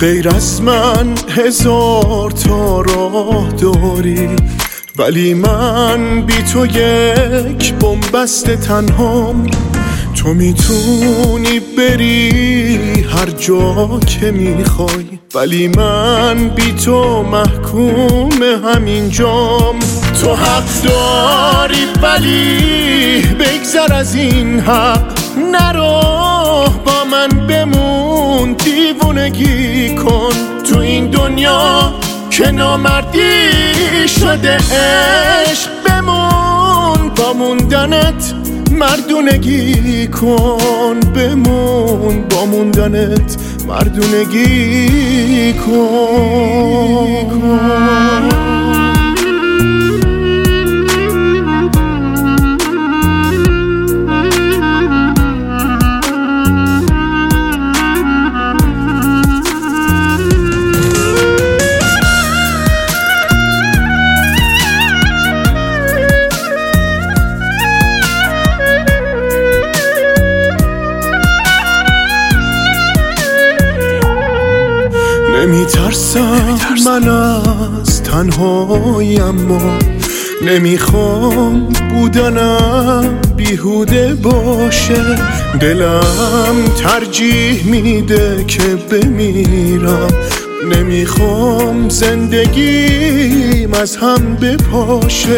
غیر از من هزار تا راه داری، ولی من بی تو یک بنبست تنهام. تو میتونی بری هر جا که میخوای، ولی من بی تو محکوم همینجام. تو حق داری ولی بگذر از این حق، نرو با من بمون، دیوونگی کن تو این دنیا که نامردی شده عشق. بمون با موندنت مردونگی کن، بمون با موندنت مردونگی کن. نمیترسم من از تنهایی، اما نمیخوام بودنم بیهوده باشه. دلم ترجیح میده که بمیرم، نمیخوام زندگیم از هم بپاشه.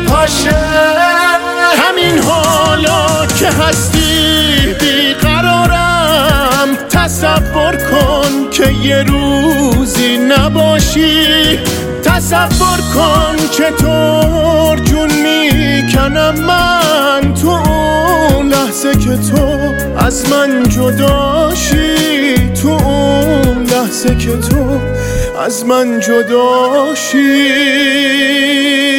همین حالا که هستی بیقرارم، تصور کن که یه روزی نباشی. تصور کن چطور جون میکنم من تو اون لحظه که تو از من جداشی، تو اون لحظه که تو از من جداشی.